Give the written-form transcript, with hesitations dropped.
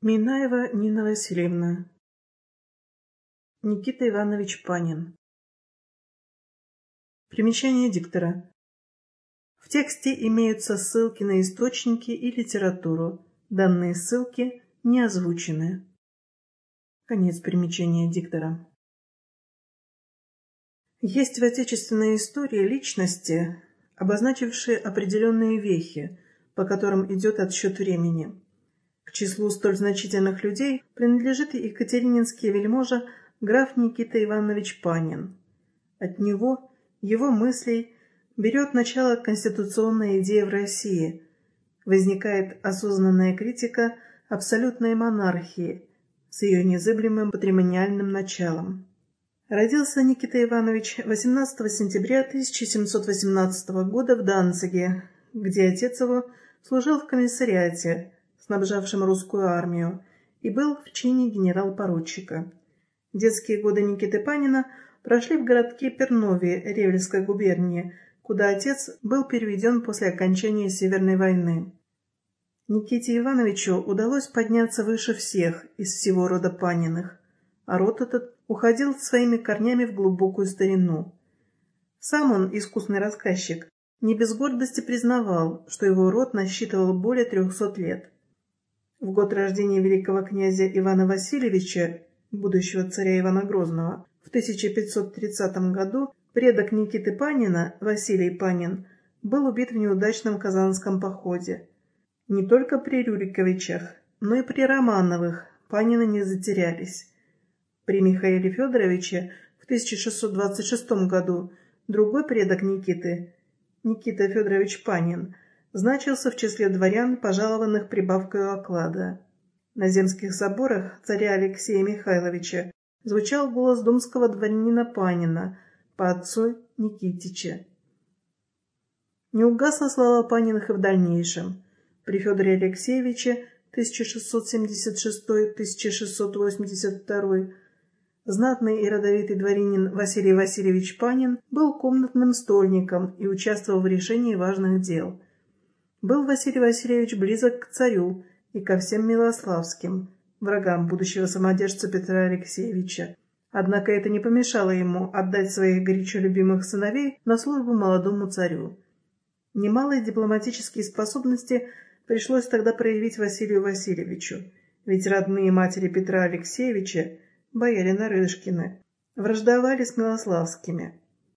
Минаева Нина Васильевна. Никита Иванович Панин. Примечание диктора. В тексте имеются ссылки на источники и литературу. Данные ссылки не озвучены. Конец примечания диктора. Есть в отечественной истории личности, обозначившие определенные вехи, по которым идет отсчет времени. К числу столь значительных людей принадлежит и екатерининский вельможа граф Никита Иванович Панин. От него, его мыслей, берет начало конституционная идея в России. Возникает осознанная критика абсолютной монархии с ее незыблемым патримониальным началом. Родился Никита Иванович 18 сентября 1718 года в Данциге, где отец его служил в комиссариате, снабжавшем русскую армию, и был в чине генерал-поручика. Детские годы Никиты Панина прошли в городке Пернове Ревельской губернии, куда отец был переведен после окончания Северной войны. Никите Ивановичу удалось подняться выше всех из всего рода Паниных, а род этот уходил своими корнями в глубокую старину. Сам он, искусный рассказчик, не без гордости признавал, что его род насчитывал более 300 лет. В год рождения великого князя Ивана Васильевича, будущего царя Ивана Грозного, в 1530 году предок Никиты Панина, Василий Панин, был убит в неудачном казанском походе. Не только при Рюриковичах, но и при Романовых Панины не затерялись. При Михаиле Федоровиче в 1626 году другой предок Никиты, Никита Федорович Панин, значился в числе дворян, пожалованных прибавкой оклада. На земских соборах царя Алексея Михайловича звучал голос думского дворянина Панина по отцу Никитича. Не угасла слава Паниных и в дальнейшем. При Федоре Алексеевиче 1676-1682 знатный и родовитый дворянин Василий Васильевич Панин был комнатным стольником и участвовал в решении важных дел. Был Василий Васильевич близок к царю и ко всем милославским, врагам будущего самодержца Петра Алексеевича. Однако это не помешало ему отдать своих горячо любимых сыновей на службу молодому царю. Немалые дипломатические способности пришлось тогда проявить Василию Васильевичу, ведь родные матери Петра Алексеевича, бояре Нарышкины, враждовали с милославскими.